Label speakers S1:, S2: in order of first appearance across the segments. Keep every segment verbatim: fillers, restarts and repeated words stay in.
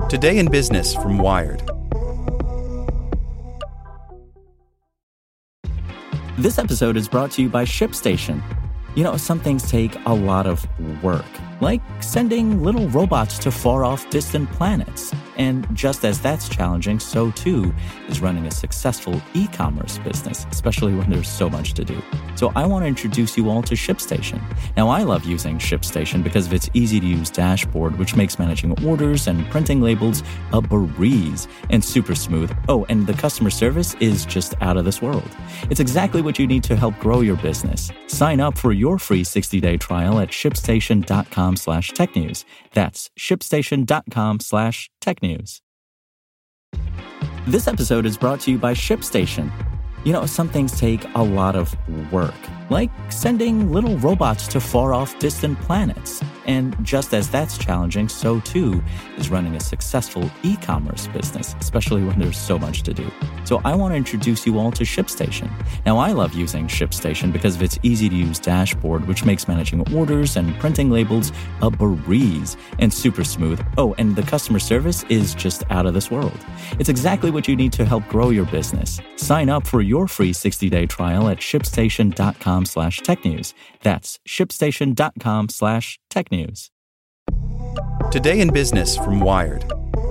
S1: Today in Business from Wired.
S2: This episode is brought to you by ShipStation. You know, some things take a lot of work, like sending little robots to far-off distant planets. And just as that's challenging, so too is running a successful e-commerce business, especially when there's so much to do. So I want to introduce you all to ShipStation. Now, I love using ShipStation because of its easy-to-use dashboard, which makes managing orders and printing labels a breeze and super smooth. Oh, and the customer service is just out of this world. It's exactly what you need to help grow your business. Sign up for your free sixty-day trial at shipstation.com slash tech news. That's shipstation.com slash tech news. This episode is brought to you by ShipStation. You know, some things take a lot of work, like sending little robots to far-off distant planets. And just as that's challenging, so too is running a successful e-commerce business, especially when there's so much to do. So I want to introduce you all to ShipStation. Now, I love using ShipStation because of its easy-to-use dashboard, which makes managing orders and printing labels a breeze and super smooth. Oh, and the customer service is just out of this world. It's exactly what you need to help grow your business. Sign up for your free sixty-day trial at shipstation.com slash tech news. That's shipstation.com slash tech news.
S1: Today in Business from Wired.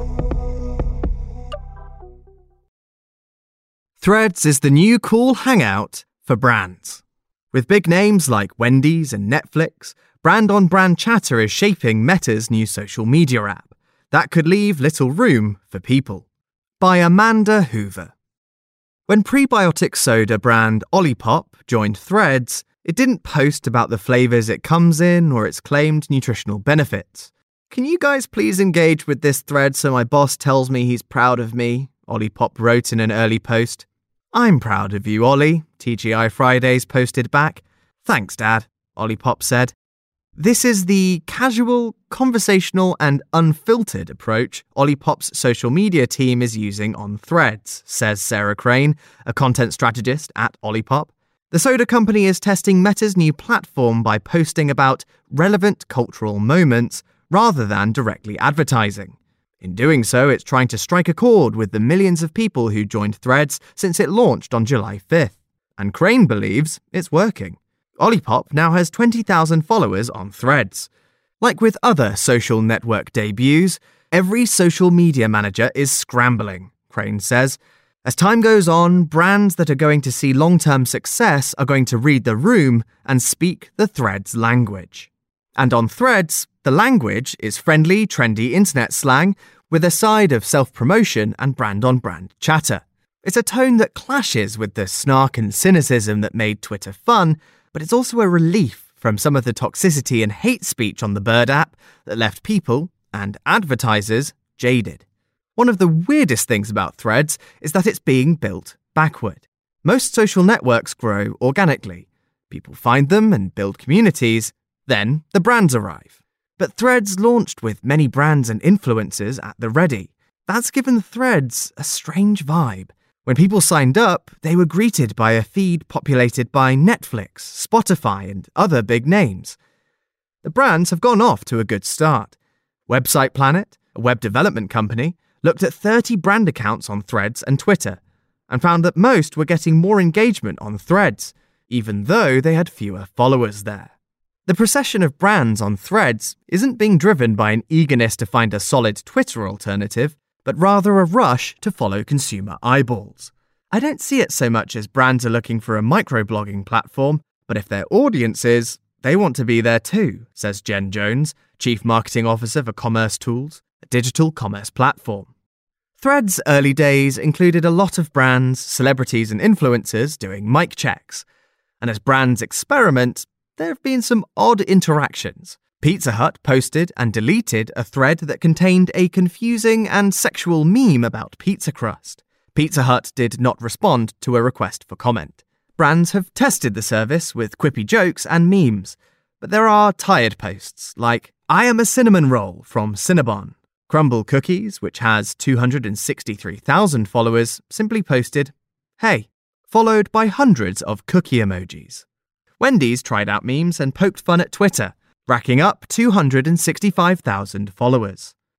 S3: Threads is the new cool hangout for brands. With big names like Wendy's and Netflix, brand-on-brand chatter is shaping Meta's new social media app that could leave little room for people. By Amanda Hoover. When prebiotic soda brand Olipop joined Threads, it didn't post about the flavors it comes in or its claimed nutritional benefits. Can you guys please engage with this thread so my boss tells me he's proud of me? Olipop wrote in an early post. I'm proud of you, Ollie, T G I Fridays posted back. Thanks, Dad, Olipop said. This is the casual, conversational and unfiltered approach Olipop's social media team is using on Threads, says Sarah Crane, a content strategist at Olipop. The soda company is testing Meta's new platform by posting about relevant cultural moments rather than directly advertising. In doing so, it's trying to strike a chord with the millions of people who joined Threads since it launched on July fifth. And Crane believes it's working. Olipop now has twenty thousand followers on Threads. Like with other social network debuts, every social media manager is scrambling, Crane says. As time goes on, brands that are going to see long-term success are going to read the room and speak the Threads language. And on Threads, the language is friendly, trendy internet slang with a side of self-promotion and brand-on-brand chatter. It's a tone that clashes with the snark and cynicism that made Twitter fun, but it's also a relief from some of the toxicity and hate speech on the Bird app that left people, and advertisers, jaded. One of the weirdest things about Threads is that it's being built backward. Most social networks grow organically. People find them and build communities, then the brands arrive. But Threads launched with many brands and influencers at the ready. That's given Threads a strange vibe. When people signed up, they were greeted by a feed populated by Netflix, Spotify, and other big names. The brands have gone off to a good start. Website Planet, a web development company, looked at thirty brand accounts on Threads and Twitter, and found that most were getting more engagement on Threads, even though they had fewer followers there. The procession of brands on Threads isn't being driven by an eagerness to find a solid Twitter alternative, but rather a rush to follow consumer eyeballs. I don't see it so much as brands are looking for a microblogging platform, but if their audience is, they want to be there too, says Jen Jones, Chief Marketing Officer for Commerce Tools, a digital commerce platform. Threads' early days included a lot of brands, celebrities and influencers doing mic checks. And as brands experiment, there have been some odd interactions. Pizza Hut posted and deleted a thread that contained a confusing and sexual meme about pizza crust. Pizza Hut did not respond to a request for comment. Brands have tested the service with quippy jokes and memes, but there are tired posts like, I am a cinnamon roll from Cinnabon. Crumble Cookies, which has two hundred sixty-three thousand followers, simply posted, hey, followed by hundreds of cookie emojis. Wendy's tried out memes and poked fun at Twitter, racking up two hundred sixty-five thousand followers.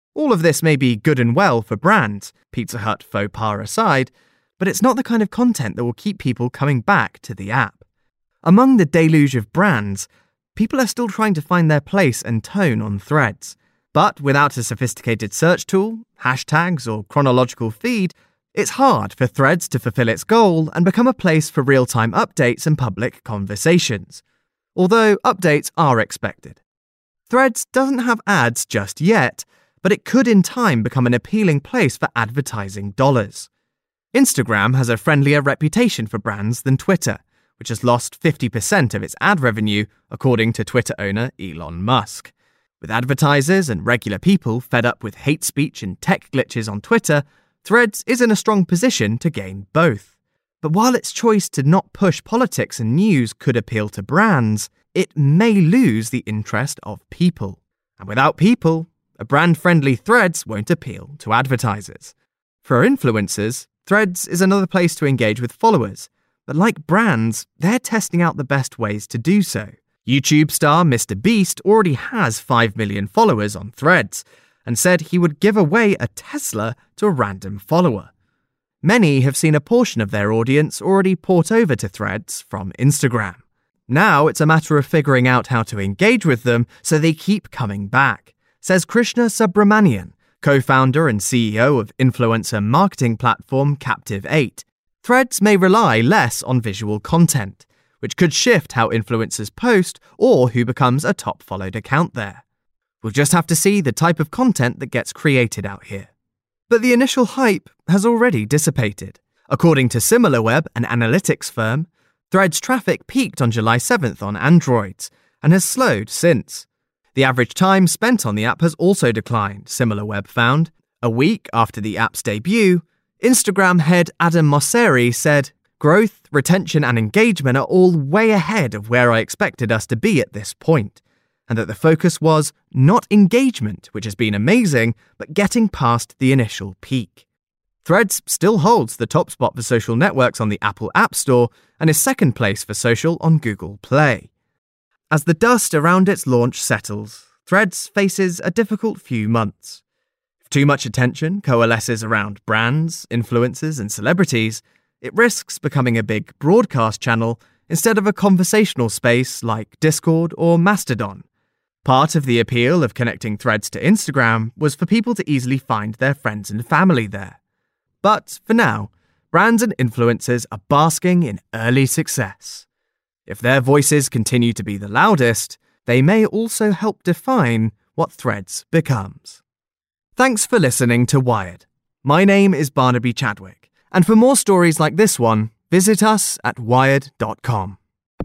S3: All of this may be good and well for brands, Pizza Hut faux pas aside, but it's not the kind of content that will keep people coming back to the app. Among the deluge of brands, people are still trying to find their place and tone on Threads. But without a sophisticated search tool, hashtags, or chronological feed, it's hard for Threads to fulfill its goal and become a place for real-time updates and public conversations. Although updates are expected. Threads doesn't have ads just yet, but it could in time become an appealing place for advertising dollars. Instagram has a friendlier reputation for brands than Twitter, which has lost fifty percent of its ad revenue, according to Twitter owner Elon Musk. With advertisers and regular people fed up with hate speech and tech glitches on Twitter, Threads is in a strong position to gain both. But while its choice to not push politics and news could appeal to brands, it may lose the interest of people. And without people, a brand-friendly Threads won't appeal to advertisers. For influencers, Threads is another place to engage with followers, but like brands, they're testing out the best ways to do so. YouTube star Mister Beast already has five million followers on Threads, and said he would give away a Tesla to a random follower. Many have seen a portion of their audience already port over to Threads from Instagram. Now it's a matter of figuring out how to engage with them so they keep coming back, says Krishna Subramanian, co-founder and C E O of influencer marketing platform Captive eight. Threads may rely less on visual content, which could shift how influencers post or who becomes a top followed account there. We'll just have to see the type of content that gets created out here. But the initial hype has already dissipated. According to SimilarWeb, an analytics firm, Threads traffic peaked on July seventh on Androids and has slowed since. The average time spent on the app has also declined, SimilarWeb found. A week after the app's debut, Instagram head Adam Mosseri said, "Growth, retention and engagement are all way ahead of where I expected us to be at this point, and that the focus was not engagement, which has been amazing, but getting past the initial peak." Threads still holds the top spot for social networks on the Apple App Store and is second place for social on Google Play. As the dust around its launch settles, Threads faces a difficult few months. If too much attention coalesces around brands, influencers and celebrities, it risks becoming a big broadcast channel instead of a conversational space like Discord or Mastodon. Part of the appeal of connecting Threads to Instagram was for people to easily find their friends and family there. But for now, brands and influencers are basking in early success. If their voices continue to be the loudest, they may also help define what Threads becomes. Thanks for listening to Wired. My name is Barnaby Chadwick, and for more stories like this one, visit us at wired dot com.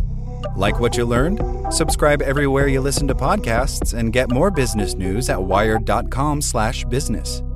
S1: Like what you learned? Subscribe everywhere you listen to podcasts and get more business news at wired dot com slash business.